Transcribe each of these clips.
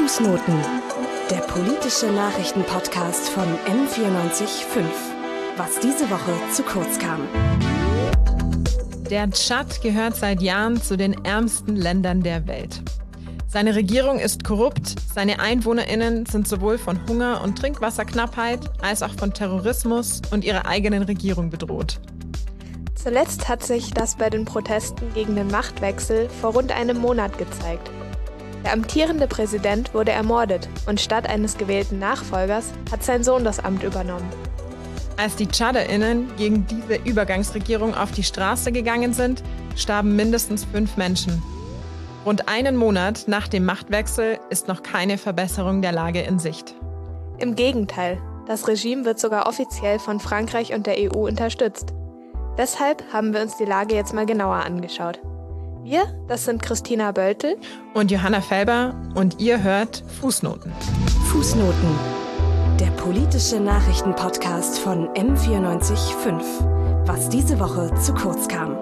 Fußnoten, der politische Nachrichtenpodcast von M94.5. Was diese Woche zu kurz kam. Der Tschad gehört seit Jahren zu den ärmsten Ländern der Welt. Seine Regierung ist korrupt, seine EinwohnerInnen sind sowohl von Hunger und Trinkwasserknappheit als auch von Terrorismus und ihrer eigenen Regierung bedroht. Zuletzt hat sich das bei den Protesten gegen den Machtwechsel vor rund einem Monat gezeigt. Der amtierende Präsident wurde ermordet und statt eines gewählten Nachfolgers hat sein Sohn das Amt übernommen. Als die TschaderInnen gegen diese Übergangsregierung auf die Straße gegangen sind, starben mindestens 5 Menschen. Rund einen Monat nach dem Machtwechsel ist noch keine Verbesserung der Lage in Sicht. Im Gegenteil, das Regime wird sogar offiziell von Frankreich und der EU unterstützt. Deshalb haben wir uns die Lage jetzt mal genauer angeschaut. Wir, das sind Christina Böltel und Johanna Felber und ihr hört Fußnoten. Fußnoten, der politische Nachrichtenpodcast von M94.5. Was diese Woche zu kurz kam.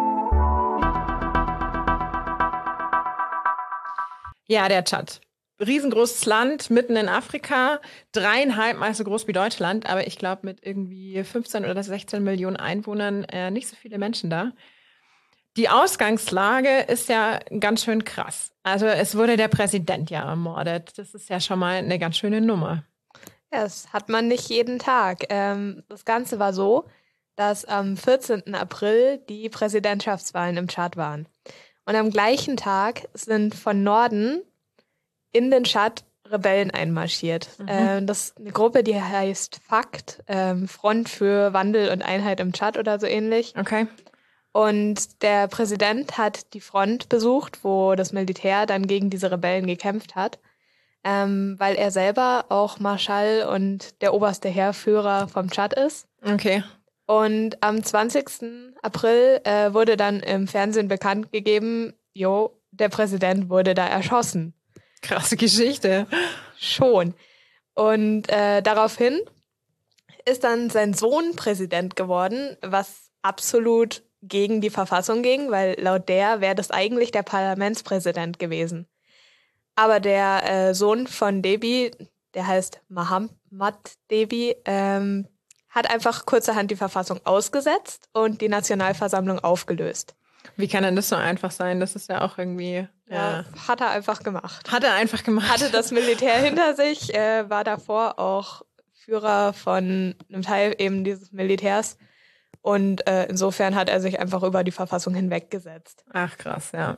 Ja, der Tschad. Riesengroßes Land, mitten in Afrika, 3,5 Mal so groß wie Deutschland, aber ich glaube mit irgendwie 15 oder 16 Millionen Einwohnern nicht so viele Menschen da. Die Ausgangslage ist ja ganz schön krass. Also es wurde der Präsident ja ermordet. Das ist ja schon mal eine ganz schöne Nummer. Ja, das hat man nicht jeden Tag. Das Ganze war so, dass am 14. April die Präsidentschaftswahlen im Tschad waren. Und am gleichen Tag sind von Norden in den Tschad Rebellen einmarschiert. Das ist eine Gruppe, die heißt FACT, Front für Wandel und Einheit im Tschad oder so ähnlich. Okay. Und der Präsident hat die Front besucht, wo das Militär dann gegen diese Rebellen gekämpft hat, weil er selber auch Marschall und der oberste Heerführer vom Tschad ist. Okay. Und am 20. April wurde dann im Fernsehen bekannt gegeben, der Präsident wurde da erschossen. Krasse Geschichte. Schon. Und daraufhin ist dann sein Sohn Präsident geworden, was absolut gegen die Verfassung ging, weil laut der wäre das eigentlich der Parlamentspräsident gewesen. Aber der Sohn von Déby, der heißt Mahamat Déby, hat einfach kurzerhand die Verfassung ausgesetzt und die Nationalversammlung aufgelöst. Wie kann denn das so einfach sein? Das ist ja auch irgendwie... Ja, hat er einfach gemacht. Hatte das Militär hinter sich, war davor auch Führer von einem Teil eben dieses Militärs. Und insofern hat er sich einfach über die Verfassung hinweggesetzt. Ach krass, ja.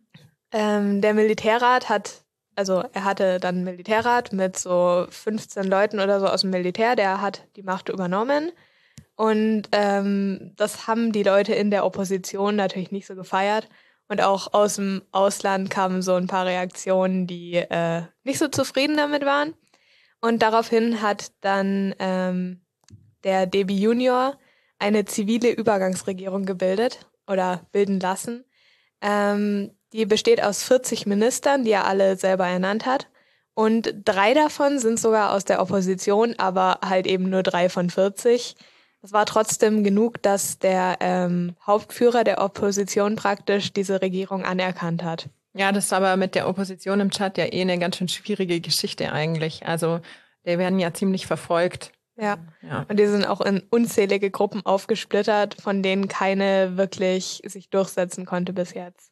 Der Militärrat er hatte dann einen Militärrat mit so 15 Leuten oder so aus dem Militär, der hat die Macht übernommen. Und das haben die Leute in der Opposition natürlich nicht so gefeiert. Und auch aus dem Ausland kamen so ein paar Reaktionen, die nicht so zufrieden damit waren. Und daraufhin hat dann der Déby Junior eine zivile Übergangsregierung gebildet oder bilden lassen. Die besteht aus 40 Ministern, die er alle selber ernannt hat. Und 3 davon sind sogar aus der Opposition, aber halt eben nur 3 von 40. Das war trotzdem genug, dass der Hauptführer der Opposition praktisch diese Regierung anerkannt hat. Ja, das ist aber mit der Opposition im Tschad ja eine ganz schön schwierige Geschichte eigentlich. Also die werden ja ziemlich verfolgt. Ja, und die sind auch in unzählige Gruppen aufgesplittert, von denen keine wirklich sich durchsetzen konnte bis jetzt.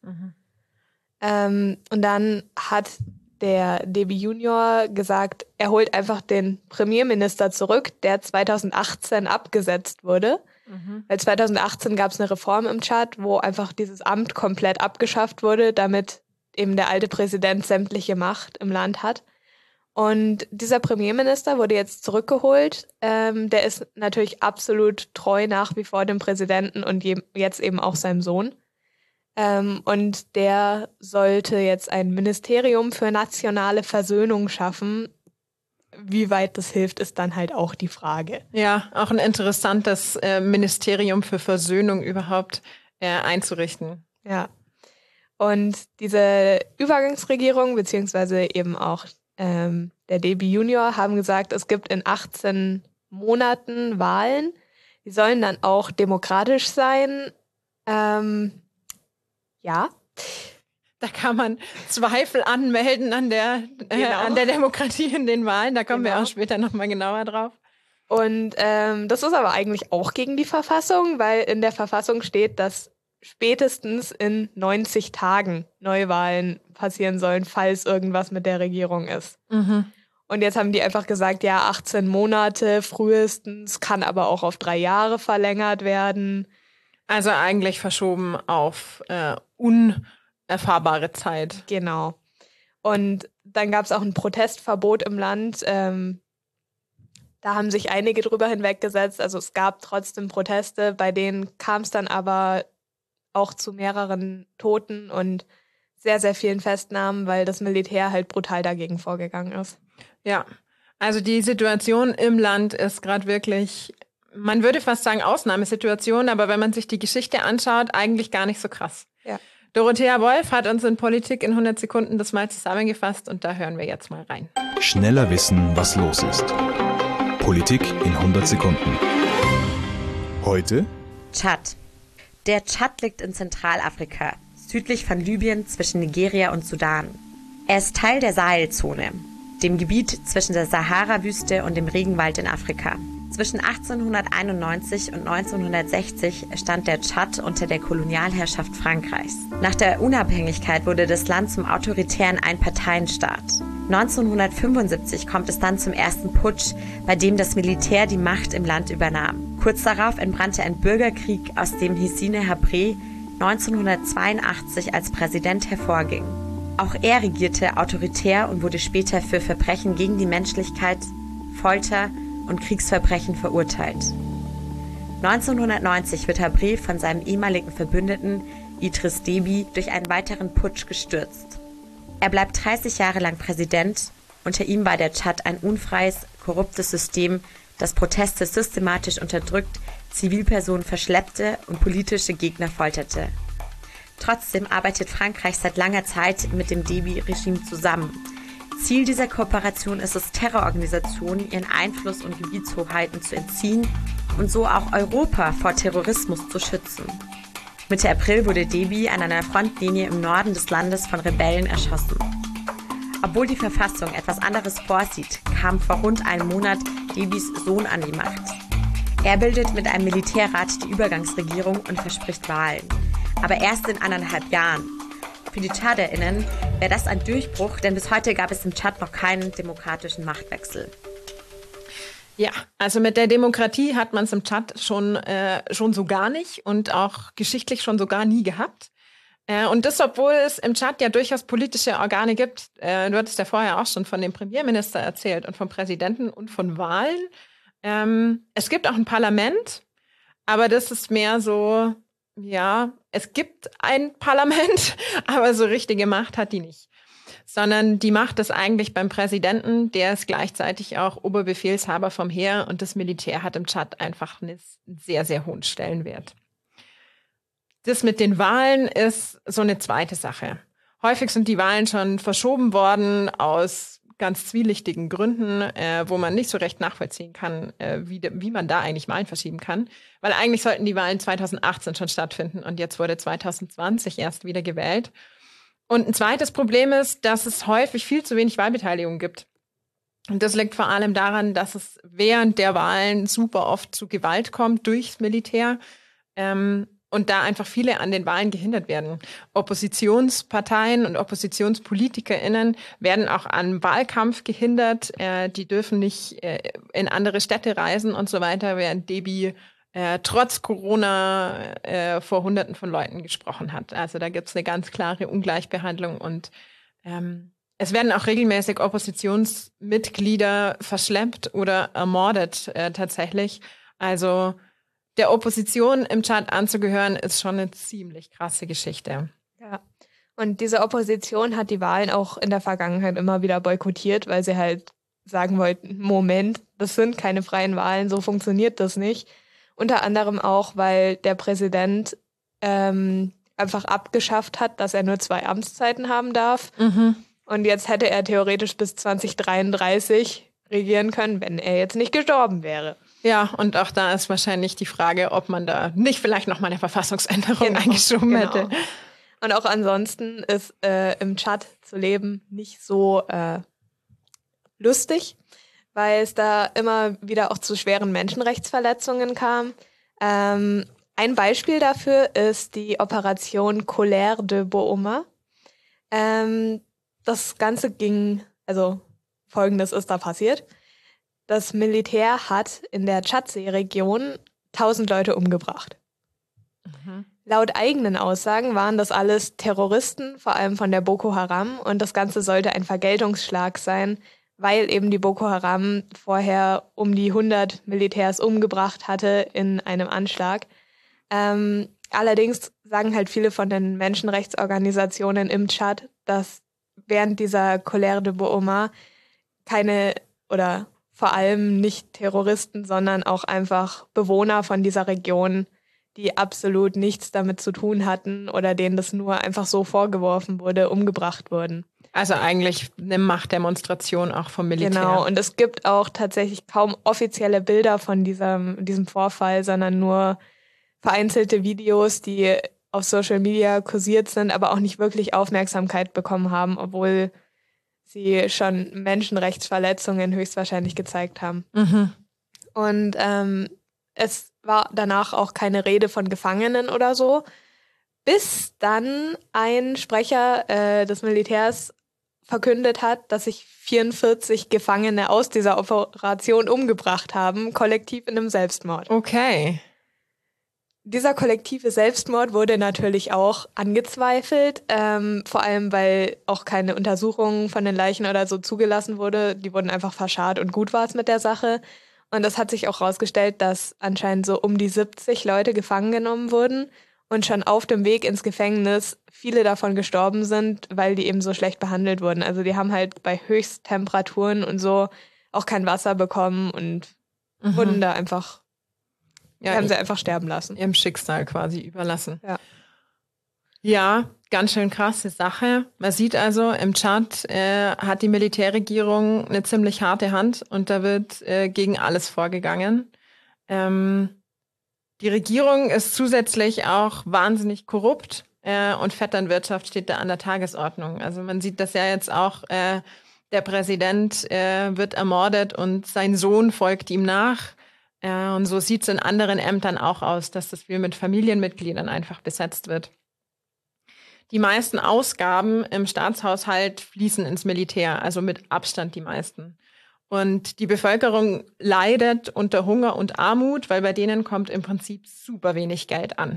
Und dann hat der Déby Junior gesagt, er holt einfach den Premierminister zurück, der 2018 abgesetzt wurde. Weil 2018 gab es eine Reform im Tschad, wo einfach dieses Amt komplett abgeschafft wurde, damit eben der alte Präsident sämtliche Macht im Land hat. Und dieser Premierminister wurde jetzt zurückgeholt. Der ist natürlich absolut treu nach wie vor dem Präsidenten und jetzt eben auch seinem Sohn. Und der sollte jetzt ein Ministerium für nationale Versöhnung schaffen. Wie weit das hilft, ist dann halt auch die Frage. Ja, auch ein interessantes Ministerium für Versöhnung überhaupt einzurichten. Ja. Und diese Übergangsregierung, beziehungsweise eben auch der Déby Junior, haben gesagt, es gibt in 18 Monaten Wahlen. Die sollen dann auch demokratisch sein. Ja. Da kann man Zweifel anmelden an der Demokratie in den Wahlen. Da kommen wir auch später nochmal genauer drauf. Und das ist aber eigentlich auch gegen die Verfassung, weil in der Verfassung steht, dass spätestens in 90 Tagen Neuwahlen passieren sollen, falls irgendwas mit der Regierung ist. Mhm. Und jetzt haben die einfach gesagt, ja, 18 Monate frühestens, kann aber auch auf 3 Jahre verlängert werden. Also eigentlich verschoben auf unerfahrbare Zeit. Genau. Und dann gab es auch ein Protestverbot im Land. Da haben sich einige drüber hinweggesetzt. Also es gab trotzdem Proteste, bei denen kam es dann aber auch zu mehreren Toten und sehr, sehr vielen Festnahmen, weil das Militär halt brutal dagegen vorgegangen ist. Ja, also die Situation im Land ist gerade wirklich, man würde fast sagen Ausnahmesituation, aber wenn man sich die Geschichte anschaut, eigentlich gar nicht so krass. Ja. Dorothea Wolf hat uns in Politik in 100 Sekunden das mal zusammengefasst und da hören wir jetzt mal rein. Schneller wissen, was los ist. Politik in 100 Sekunden. Heute Tschad. Der Tschad liegt in Zentralafrika, südlich von Libyen zwischen Nigeria und Sudan. Er ist Teil der Sahelzone, dem Gebiet zwischen der Sahara-Wüste und dem Regenwald in Afrika. Zwischen 1891 und 1960 stand der Tschad unter der Kolonialherrschaft Frankreichs. Nach der Unabhängigkeit wurde das Land zum autoritären Einparteienstaat. 1975 kommt es dann zum ersten Putsch, bei dem das Militär die Macht im Land übernahm. Kurz darauf entbrannte ein Bürgerkrieg, aus dem Hissine Habré 1982 als Präsident hervorging. Auch er regierte autoritär und wurde später für Verbrechen gegen die Menschlichkeit, Folter und Kriegsverbrechen verurteilt. 1990 wird Habré von seinem ehemaligen Verbündeten Idriss Déby durch einen weiteren Putsch gestürzt. Er bleibt 30 Jahre lang Präsident. Unter ihm war der Tschad ein unfreies, korruptes System, das Proteste systematisch unterdrückt, Zivilpersonen verschleppte und politische Gegner folterte. Trotzdem arbeitet Frankreich seit langer Zeit mit dem Déby-Regime zusammen. Ziel dieser Kooperation ist es, Terrororganisationen ihren Einfluss und Gebietshoheiten zu entziehen und so auch Europa vor Terrorismus zu schützen. Mitte April wurde Déby an einer Frontlinie im Norden des Landes von Rebellen erschossen. Obwohl die Verfassung etwas anderes vorsieht, kam vor rund einem Monat Débys Sohn an die Macht. Er bildet mit einem Militärrat die Übergangsregierung und verspricht Wahlen. Aber erst in 1,5 Jahren. Für die TschaderInnen wäre das ein Durchbruch, denn bis heute gab es im Tschad noch keinen demokratischen Machtwechsel. Ja, also mit der Demokratie hat man es im Tschad schon so gar nicht und auch geschichtlich schon so gar nie gehabt. Und das, obwohl es im Tschad ja durchaus politische Organe gibt. Du hattest ja vorher auch schon von dem Premierminister erzählt und vom Präsidenten und von Wahlen. Es gibt auch ein Parlament, aber das ist mehr so, ja, es gibt ein Parlament, aber so richtige Macht hat die nicht. Sondern die Macht ist eigentlich beim Präsidenten, der ist gleichzeitig auch Oberbefehlshaber vom Heer und das Militär hat im Tschad einfach einen sehr, sehr hohen Stellenwert. Das mit den Wahlen ist so eine zweite Sache. Häufig sind die Wahlen schon verschoben worden aus ganz zwielichtigen Gründen, wo man nicht so recht nachvollziehen kann, wie man da eigentlich Wahlen verschieben kann. Weil eigentlich sollten die Wahlen 2018 schon stattfinden und jetzt wurde 2020 erst wieder gewählt. Und ein zweites Problem ist, dass es häufig viel zu wenig Wahlbeteiligung gibt. Und das liegt vor allem daran, dass es während der Wahlen super oft zu Gewalt kommt durchs Militär. Und da einfach viele an den Wahlen gehindert werden. Oppositionsparteien und OppositionspolitikerInnen werden auch am Wahlkampf gehindert. Die dürfen nicht in andere Städte reisen und so weiter, während Déby trotz Corona vor Hunderten von Leuten gesprochen hat. Also da gibt es eine ganz klare Ungleichbehandlung und es werden auch regelmäßig Oppositionsmitglieder verschleppt oder ermordet tatsächlich. Also der Opposition im Tschad anzugehören, ist schon eine ziemlich krasse Geschichte. Ja. Und diese Opposition hat die Wahlen auch in der Vergangenheit immer wieder boykottiert, weil sie halt sagen wollten, Moment, das sind keine freien Wahlen, so funktioniert das nicht. Unter anderem auch, weil der Präsident einfach abgeschafft hat, dass er nur 2 Amtszeiten haben darf. Mhm. Und jetzt hätte er theoretisch bis 2033 regieren können, wenn er jetzt nicht gestorben wäre. Ja, und auch da ist wahrscheinlich die Frage, ob man da nicht vielleicht noch mal eine Verfassungsänderung eingeschoben hätte. Und auch ansonsten ist im Tschad zu leben nicht so lustig, weil es da immer wieder auch zu schweren Menschenrechtsverletzungen kam. Ein Beispiel dafür ist die Operation Colère de Booma. Das Ganze Folgendes ist da passiert. Das Militär hat in der Tschadsee-Region 1000 Leute umgebracht. Mhm. Laut eigenen Aussagen waren das alles Terroristen, vor allem von der Boko Haram. Und das Ganze sollte ein Vergeltungsschlag sein, weil eben die Boko Haram vorher um die 100 Militärs umgebracht hatte in einem Anschlag. Allerdings sagen halt viele von den Menschenrechtsorganisationen im Tschad, dass während dieser Colère de Booma keine oder vor allem nicht Terroristen, sondern auch einfach Bewohner von dieser Region, die absolut nichts damit zu tun hatten oder denen das nur einfach so vorgeworfen wurde, umgebracht wurden. Also eigentlich eine Machtdemonstration auch vom Militär. Genau, und es gibt auch tatsächlich kaum offizielle Bilder von diesem Vorfall, sondern nur vereinzelte Videos, die auf Social Media kursiert sind, aber auch nicht wirklich Aufmerksamkeit bekommen haben, obwohl sie schon Menschenrechtsverletzungen höchstwahrscheinlich gezeigt haben. Mhm. Und es war danach auch keine Rede von Gefangenen oder so, bis dann ein Sprecher des Militärs verkündet hat, dass sich 44 Gefangene aus dieser Operation umgebracht haben, kollektiv in einem Selbstmord. Okay. Dieser kollektive Selbstmord wurde natürlich auch angezweifelt, vor allem weil auch keine Untersuchung von den Leichen oder so zugelassen wurde. Die wurden einfach verscharrt und gut war es mit der Sache. Und es hat sich auch herausgestellt, dass anscheinend so um die 70 Leute gefangen genommen wurden und schon auf dem Weg ins Gefängnis viele davon gestorben sind, weil die eben so schlecht behandelt wurden. Also die haben halt bei Höchsttemperaturen und so auch kein Wasser bekommen und wurden da einfach... Ja, haben sie einfach sterben lassen. Ihrem Schicksal quasi überlassen. Ja. Ja, ganz schön krasse Sache. Man sieht also, im Tschad hat die Militärregierung eine ziemlich harte Hand und da wird gegen alles vorgegangen. Die Regierung ist zusätzlich auch wahnsinnig korrupt und Vetternwirtschaft steht da an der Tagesordnung. Also man sieht das ja jetzt auch, der Präsident wird ermordet und sein Sohn folgt ihm nach. Und so sieht es in anderen Ämtern auch aus, dass das viel mit Familienmitgliedern einfach besetzt wird. Die meisten Ausgaben im Staatshaushalt fließen ins Militär, also mit Abstand die meisten. Und die Bevölkerung leidet unter Hunger und Armut, weil bei denen kommt im Prinzip super wenig Geld an.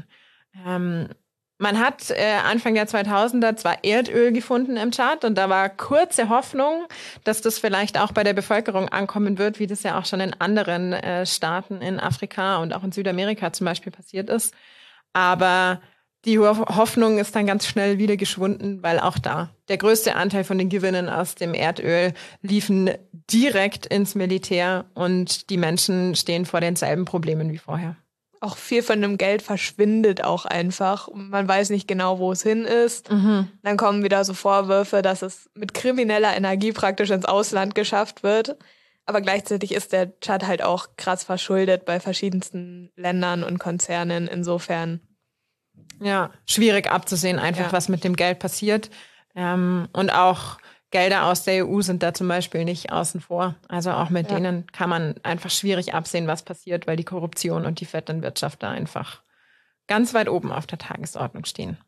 Man hat Anfang der 2000er zwar Erdöl gefunden im Tschad und da war kurze Hoffnung, dass das vielleicht auch bei der Bevölkerung ankommen wird, wie das ja auch schon in anderen Staaten in Afrika und auch in Südamerika zum Beispiel passiert ist. Aber die Hoffnung ist dann ganz schnell wieder geschwunden, weil auch da der größte Anteil von den Gewinnen aus dem Erdöl liefen direkt ins Militär und die Menschen stehen vor denselben Problemen wie vorher. Auch viel von dem Geld verschwindet auch einfach. Man weiß nicht genau, wo es hin ist. Mhm. Dann kommen wieder so Vorwürfe, dass es mit krimineller Energie praktisch ins Ausland geschafft wird. Aber gleichzeitig ist der Tschad halt auch krass verschuldet bei verschiedensten Ländern und Konzernen. Insofern. Ja, schwierig abzusehen einfach, was mit dem Geld passiert. Und auch Gelder aus der EU sind da zum Beispiel nicht außen vor. Also auch mit denen kann man einfach schwierig absehen, was passiert, weil die Korruption und die Vetternwirtschaft da einfach ganz weit oben auf der Tagesordnung stehen.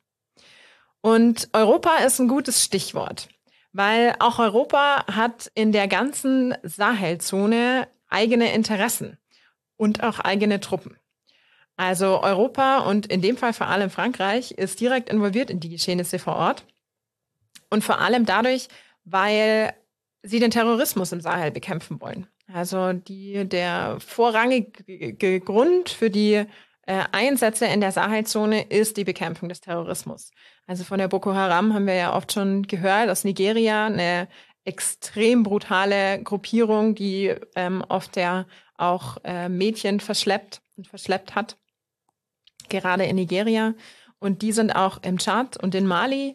Und Europa ist ein gutes Stichwort, weil auch Europa hat in der ganzen Sahelzone eigene Interessen und auch eigene Truppen. Also Europa und in dem Fall vor allem Frankreich ist direkt involviert in die Geschehnisse vor Ort. Und vor allem dadurch, weil sie den Terrorismus im Sahel bekämpfen wollen. Also der vorrangige Grund für die Einsätze in der Sahelzone ist die Bekämpfung des Terrorismus. Also von der Boko Haram haben wir ja oft schon gehört, aus Nigeria, eine extrem brutale Gruppierung, die oft ja auch Mädchen verschleppt hat, gerade in Nigeria. Und die sind auch im Tschad und in Mali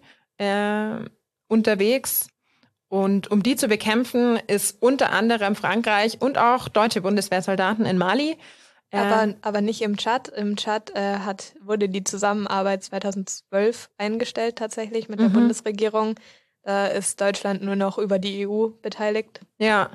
unterwegs. Und um die zu bekämpfen, ist unter anderem Frankreich und auch deutsche Bundeswehrsoldaten in Mali Aber nicht im Tschad. Im Tschad wurde die Zusammenarbeit 2012 eingestellt tatsächlich mit der Bundesregierung. Da ist Deutschland nur noch über die EU beteiligt. Ja.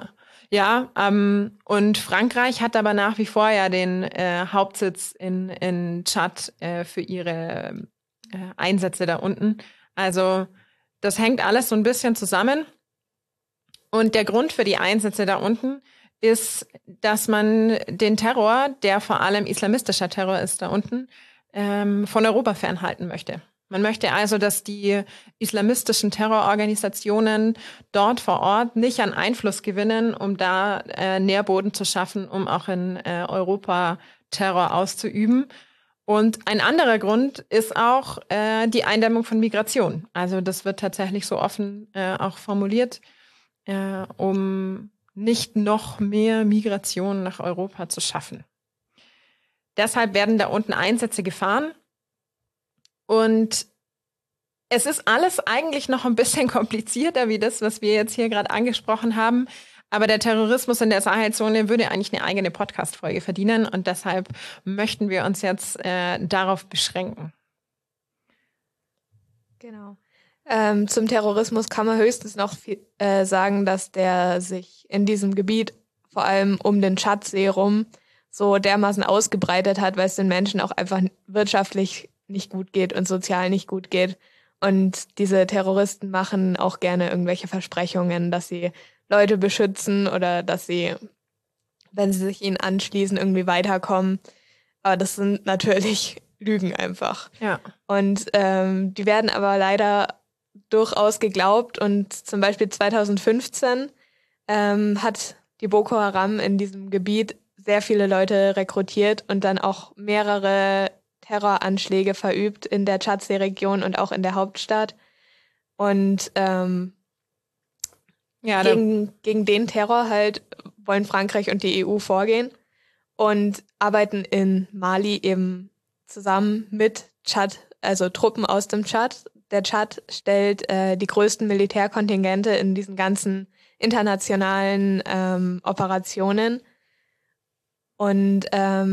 Und Frankreich hat aber nach wie vor ja den Hauptsitz in Tschad für ihre Einsätze da unten. Also das hängt alles so ein bisschen zusammen. Und der Grund für die Einsätze da unten ist, dass man den Terror, der vor allem islamistischer Terror ist da unten, von Europa fernhalten möchte. Man möchte also, dass die islamistischen Terrororganisationen dort vor Ort nicht an Einfluss gewinnen, um da Nährboden zu schaffen, um auch in Europa Terror auszuüben. Und ein anderer Grund ist auch die Eindämmung von Migration. Also das wird tatsächlich so offen auch formuliert, um nicht noch mehr Migration nach Europa zu schaffen. Deshalb werden da unten Einsätze gefahren. Und es ist alles eigentlich noch ein bisschen komplizierter wie das, was wir jetzt hier gerade angesprochen haben. Aber der Terrorismus in der Sahelzone würde eigentlich eine eigene Podcast-Folge verdienen. Und deshalb möchten wir uns jetzt darauf beschränken. Genau. Zum Terrorismus kann man höchstens noch sagen, dass der sich in diesem Gebiet, vor allem um den Tschadsee rum, so dermaßen ausgebreitet hat, weil es den Menschen auch einfach wirtschaftlich nicht gut geht und sozial nicht gut geht. Und diese Terroristen machen auch gerne irgendwelche Versprechungen, dass sie Leute beschützen oder dass sie, wenn sie sich ihnen anschließen, irgendwie weiterkommen. Aber das sind natürlich Lügen einfach. Ja. Und die werden aber leider durchaus geglaubt. Und zum Beispiel 2015 hat die Boko Haram in diesem Gebiet sehr viele Leute rekrutiert und dann auch mehrere Terroranschläge verübt in der Tschadsee-Region und auch in der Hauptstadt. Und gegen den Terror halt wollen Frankreich und die EU vorgehen und arbeiten in Mali eben zusammen mit Tschad, also Truppen aus dem Tschad. Der Tschad stellt die größten Militärkontingente in diesen ganzen internationalen Operationen. Und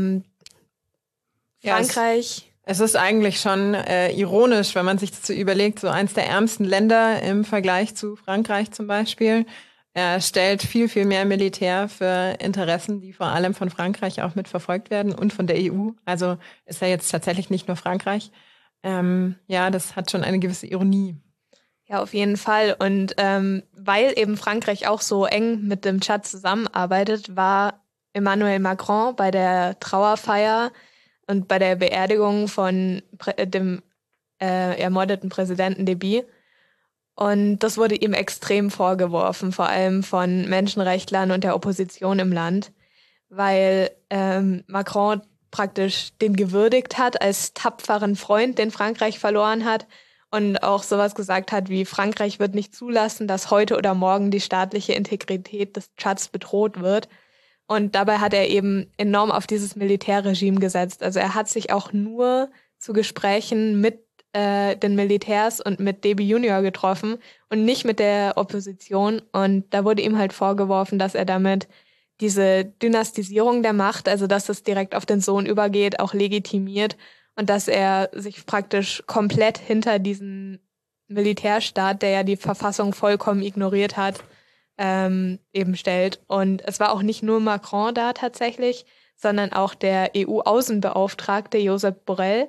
Frankreich... Es ist eigentlich schon ironisch, wenn man sich das so überlegt, so eins der ärmsten Länder im Vergleich zu Frankreich zum Beispiel, stellt viel, viel mehr Militär für Interessen, die vor allem von Frankreich auch mitverfolgt werden und von der EU. Also ist ja jetzt tatsächlich nicht nur Frankreich. Das hat schon eine gewisse Ironie. Ja, auf jeden Fall. Und weil eben Frankreich auch so eng mit dem Tschad zusammenarbeitet, war Emmanuel Macron bei der Trauerfeier und bei der Beerdigung von dem ermordeten Präsidenten Déby. Und das wurde ihm extrem vorgeworfen, vor allem von Menschenrechtlern und der Opposition im Land, weil Macron praktisch den gewürdigt hat als tapferen Freund, den Frankreich verloren hat und auch sowas gesagt hat wie, Frankreich wird nicht zulassen, dass heute oder morgen die staatliche Integrität des Tschads bedroht wird. Und dabei hat er eben enorm auf dieses Militärregime gesetzt. Also er hat sich auch nur zu Gesprächen mit den Militärs und mit Déby Junior getroffen und nicht mit der Opposition. Und da wurde ihm halt vorgeworfen, dass er damit diese Dynastisierung der Macht, also dass es direkt auf den Sohn übergeht, auch legitimiert und dass er sich praktisch komplett hinter diesen Militärstaat, der ja die Verfassung vollkommen ignoriert hat, eben stellt. Und es war auch nicht nur Macron da tatsächlich, sondern auch der EU-Außenbeauftragte Josep Borrell,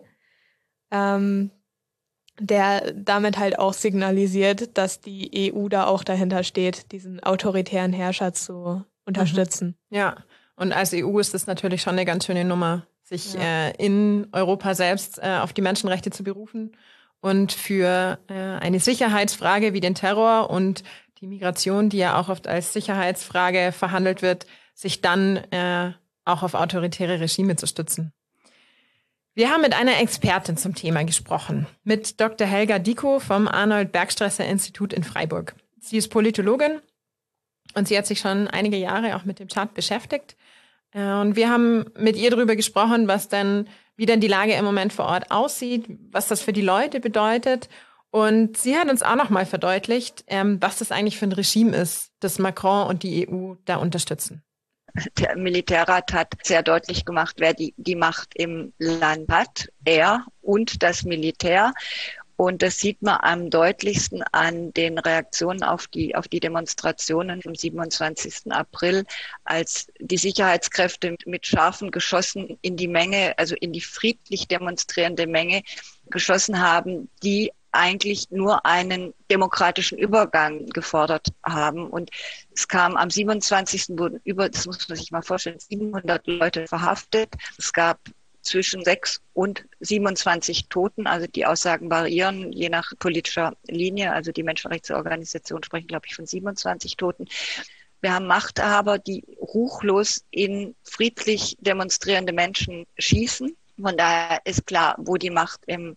der damit halt auch signalisiert, dass die EU da auch dahinter steht, diesen autoritären Herrscher zu unterstützen. Ja, und als EU ist das natürlich schon eine ganz schöne Nummer, sich in Europa selbst auf die Menschenrechte zu berufen und für eine Sicherheitsfrage wie den Terror und die Migration, die ja auch oft als Sicherheitsfrage verhandelt wird, sich dann auch auf autoritäre Regime zu stützen. Wir haben mit einer Expertin zum Thema gesprochen, mit Dr. Helga Dickow vom Arnold-Bergstresser-Institut in Freiburg. Sie ist Politologin und sie hat sich schon einige Jahre auch mit dem Tschad beschäftigt. Und wir haben mit ihr darüber gesprochen, wie denn die Lage im Moment vor Ort aussieht, was das für die Leute bedeutet. Und sie hat uns auch nochmal verdeutlicht, was das eigentlich für ein Regime ist, das Macron und die EU da unterstützen. Der Militärrat hat sehr deutlich gemacht, wer die Macht im Land hat. Er und das Militär. Und das sieht man am deutlichsten an den Reaktionen auf die Demonstrationen am 27. April, als die Sicherheitskräfte mit scharfen Geschossen in die Menge, also in die friedlich demonstrierende Menge geschossen haben, die eigentlich nur einen demokratischen Übergang gefordert haben. Und es kam am 27. wurden das muss man sich mal vorstellen, 700 Leute verhaftet. Es gab zwischen 6 und 27 Toten, also die Aussagen variieren, je nach politischer Linie. Also die Menschenrechtsorganisationen sprechen, glaube ich, von 27 Toten. Wir haben Machthaber, die ruchlos in friedlich demonstrierende Menschen schießen. Von daher ist klar, wo die Macht im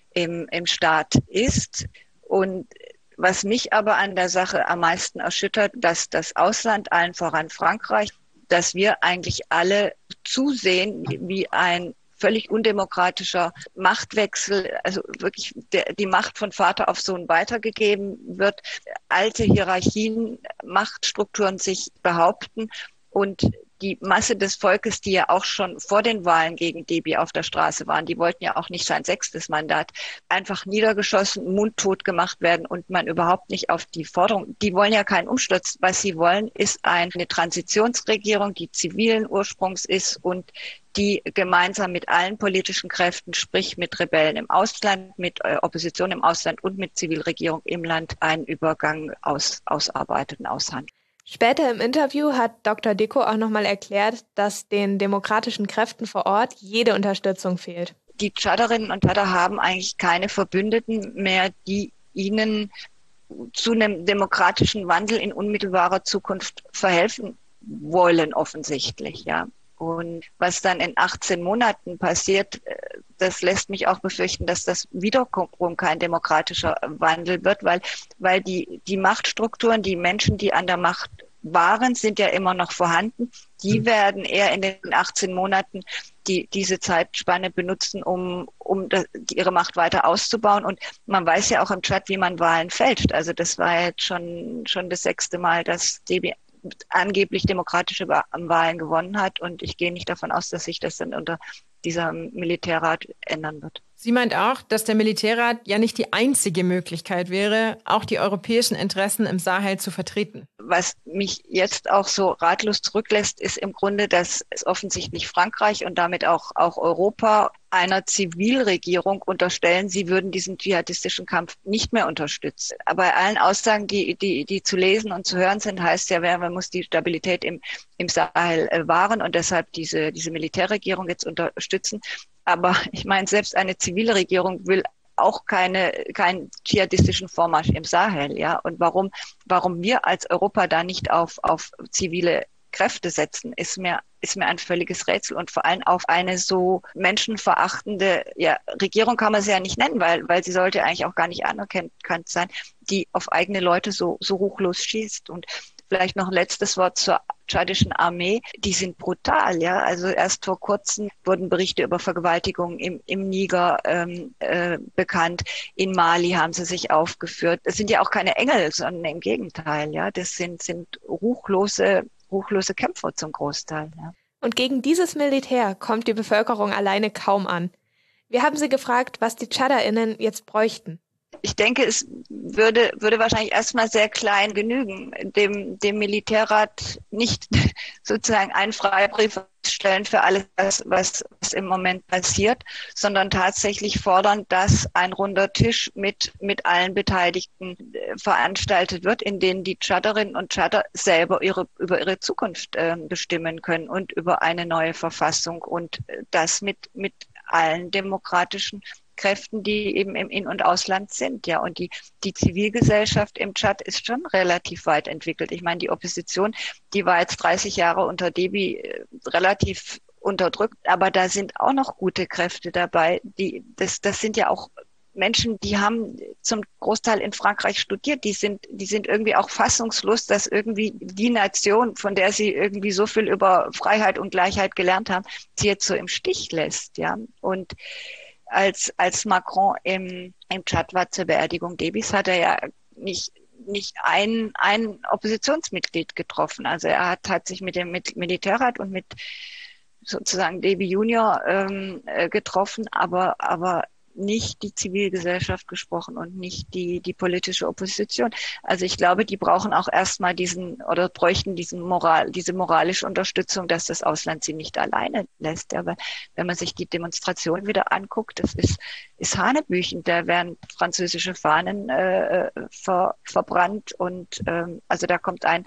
Staat ist. Und was mich aber an der Sache am meisten erschüttert, dass das Ausland, allen voran Frankreich, dass wir eigentlich alle zusehen, wie ein völlig undemokratischer Machtwechsel, also wirklich die Macht von Vater auf Sohn weitergegeben wird, alte Hierarchien, Machtstrukturen sich behaupten und die Masse des Volkes, die ja auch schon vor den Wahlen gegen Déby auf der Straße waren, die wollten ja auch nicht sein 6. Mandat, einfach niedergeschossen, mundtot gemacht werden und man überhaupt nicht auf die Forderung, die wollen ja keinen Umsturz. Was sie wollen, ist eine Transitionsregierung, die zivilen Ursprungs ist und die gemeinsam mit allen politischen Kräften, sprich mit Rebellen im Ausland, mit Opposition im Ausland und mit Zivilregierung im Land einen Übergang ausarbeitet und aushandelt. Später im Interview hat Dr. Dicko auch nochmal erklärt, dass den demokratischen Kräften vor Ort jede Unterstützung fehlt. Die Tschaderinnen und Tschader haben eigentlich keine Verbündeten mehr, die ihnen zu einem demokratischen Wandel in unmittelbarer Zukunft verhelfen wollen, offensichtlich, ja. Und was dann in 18 Monaten passiert, das lässt mich auch befürchten, dass das wiederum kein demokratischer Wandel wird, weil die Machtstrukturen, die Menschen, die an der Macht waren, sind ja immer noch vorhanden. Die werden eher in den 18 Monaten diese Zeitspanne benutzen, um ihre Macht weiter auszubauen. Und man weiß ja auch im Tschad, wie man Wahlen fälscht. Also das war jetzt schon das 6. Mal, dass Déby angeblich demokratische Wahlen gewonnen hat. Und ich gehe nicht davon aus, dass sich das dann unter dieser Militärrat ändern wird. Sie meint auch, dass der Militärrat ja nicht die einzige Möglichkeit wäre, auch die europäischen Interessen im Sahel zu vertreten. Was mich jetzt auch so ratlos zurücklässt, ist im Grunde, dass es offensichtlich Frankreich und damit auch Europa einer Zivilregierung unterstellen, sie würden diesen dschihadistischen Kampf nicht mehr unterstützen. Aber bei allen Aussagen, die zu lesen und zu hören sind, heißt ja, man muss die Stabilität im Sahel wahren und deshalb diese Militärregierung jetzt unterstützen. Aber ich meine, selbst eine zivile Regierung will auch keinen dschihadistischen Vormarsch im Sahel, ja. Und warum wir als Europa da nicht auf zivile Kräfte setzen, ist mir ein völliges Rätsel und vor allem auf eine so menschenverachtende, Regierung kann man sie ja nicht nennen, weil sie sollte eigentlich auch gar nicht anerkannt sein, die auf eigene Leute so ruchlos schießt. Und vielleicht noch ein letztes Wort zur tschadischen Armee. Die sind brutal, ja. Also erst vor kurzem wurden Berichte über Vergewaltigungen im Niger bekannt. In Mali haben sie sich aufgeführt. Das sind ja auch keine Engel, sondern im Gegenteil, ja. Das sind ruchlose Kämpfer zum Großteil, ja. Und gegen dieses Militär kommt die Bevölkerung alleine kaum an. Wir haben sie gefragt, was die TschaderInnen jetzt bräuchten. Ich denke, es würde wahrscheinlich erstmal sehr klein genügen, dem Militärrat nicht sozusagen einen Freibrief stellen für alles, was im Moment passiert, sondern tatsächlich fordern, dass ein runder Tisch mit allen Beteiligten veranstaltet wird, in denen die Tschaderinnen und Tschader selber über ihre Zukunft bestimmen können und über eine neue Verfassung und das mit allen demokratischen Kräften, die eben im In- und Ausland sind, ja. Und die Zivilgesellschaft im Tschad ist schon relativ weit entwickelt. Ich meine, die Opposition, die war jetzt 30 Jahre unter Déby relativ unterdrückt, aber da sind auch noch gute Kräfte dabei. Das sind ja auch Menschen, die haben zum Großteil in Frankreich studiert. Die sind irgendwie auch fassungslos, dass irgendwie die Nation, von der sie irgendwie so viel über Freiheit und Gleichheit gelernt haben, sie jetzt so im Stich lässt, ja. Und als Macron im Tschad war zur Beerdigung Débys, hat er ja nicht nicht ein Oppositionsmitglied getroffen. Also er hat sich mit dem Militärrat und mit sozusagen Deby Junior getroffen, aber nicht die Zivilgesellschaft gesprochen und nicht die politische Opposition. Also ich glaube, die brauchen auch erstmal bräuchten diese moralische Unterstützung, dass das Ausland sie nicht alleine lässt. Aber wenn man sich die Demonstration wieder anguckt, das ist hanebüchend. Da werden französische Fahnen verbrannt und also da kommt ein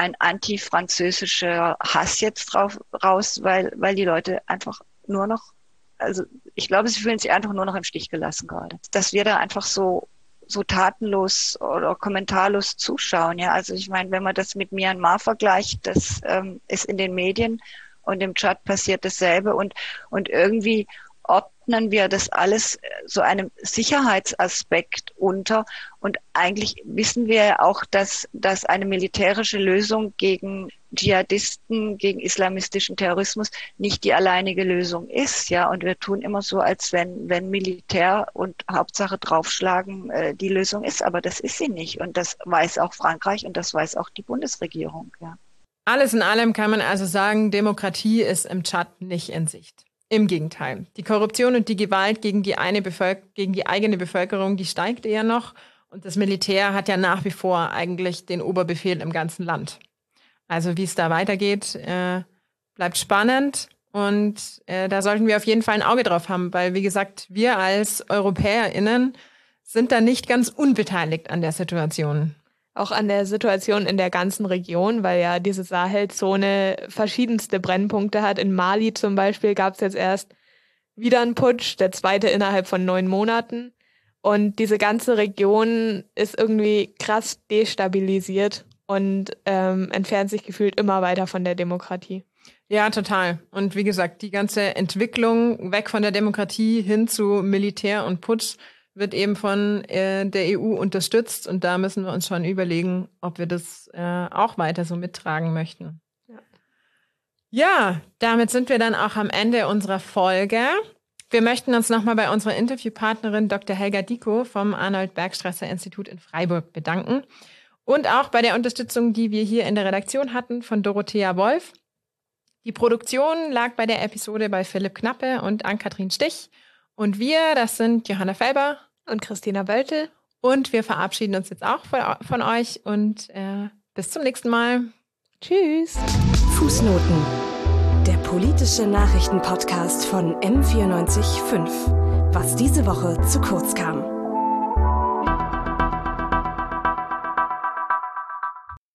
antifranzösischer Hass jetzt raus, weil die Leute einfach nur noch, also ich glaube, sie fühlen sich einfach nur noch im Stich gelassen gerade. Dass wir da einfach so tatenlos oder kommentarlos zuschauen. Ja, also ich meine, wenn man das mit Myanmar vergleicht, das ist in den Medien und im Tschad passiert dasselbe und irgendwie ordnen wir das alles so einem Sicherheitsaspekt unter. Und eigentlich wissen wir ja auch, dass eine militärische Lösung gegen Dschihadisten, gegen islamistischen Terrorismus nicht die alleinige Lösung ist. Ja, und wir tun immer so, als wenn Militär und Hauptsache draufschlagen die Lösung ist. Aber das ist sie nicht. Und das weiß auch Frankreich und das weiß auch die Bundesregierung. Ja. Alles in allem kann man also sagen, Demokratie ist im Tschad nicht in Sicht. Im Gegenteil. Die Korruption und die Gewalt gegen die eigene Bevölkerung, die steigt eher noch. Und das Militär hat ja nach wie vor eigentlich den Oberbefehl im ganzen Land. Also wie es da weitergeht, bleibt spannend. Und da sollten wir auf jeden Fall ein Auge drauf haben, weil, wie gesagt, wir als EuropäerInnen sind da nicht ganz unbeteiligt an der Situation. Auch an der Situation in der ganzen Region, weil ja diese Sahelzone verschiedenste Brennpunkte hat. In Mali zum Beispiel gab es jetzt erst wieder einen Putsch, der zweite innerhalb von 9 Monaten. Und diese ganze Region ist irgendwie krass destabilisiert und entfernt sich gefühlt immer weiter von der Demokratie. Ja, total. Und wie gesagt, die ganze Entwicklung weg von der Demokratie hin zu Militär und Putsch wird eben von der EU unterstützt. Und da müssen wir uns schon überlegen, ob wir das auch weiter so mittragen möchten. Ja, damit sind wir dann auch am Ende unserer Folge. Wir möchten uns nochmal bei unserer Interviewpartnerin Dr. Helga Dickow vom Arnold-Bergstrasser-Institut in Freiburg bedanken. Und auch bei der Unterstützung, die wir hier in der Redaktion hatten, von Dorothea Wolf. Die Produktion lag bei der Episode bei Philipp Knappe und Ann-Kathrin Stich. Und wir, das sind Johanna Felber und Christina Böltel. Und wir verabschieden uns jetzt auch von euch und bis zum nächsten Mal. Tschüss. Fußnoten. Der politische Nachrichtenpodcast von M94.5. Was diese Woche zu kurz kam.